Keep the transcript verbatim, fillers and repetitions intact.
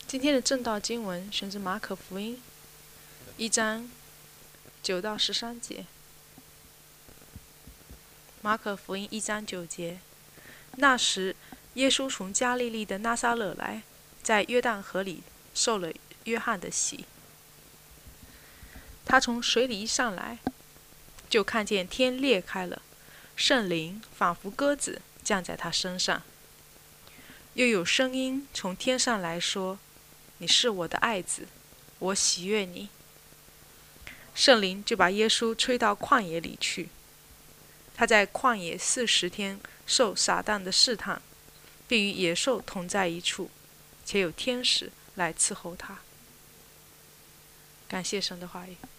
今天的正道经文选自马可福音一章九到十三节。马可福音一章九节，那时耶稣从加利利的拿撒勒来，在约旦河里受了约翰的洗。他从水里一上来，就看见天裂开了，圣灵仿佛鸽子降在他身上，又有声音从天上来说：“你是我的爱子，我喜悦你。”圣灵就把耶稣吹到旷野里去。他在旷野四十天受撒旦的试探，并与野兽同在一处，且有天使来伺候他。感谢神的话语。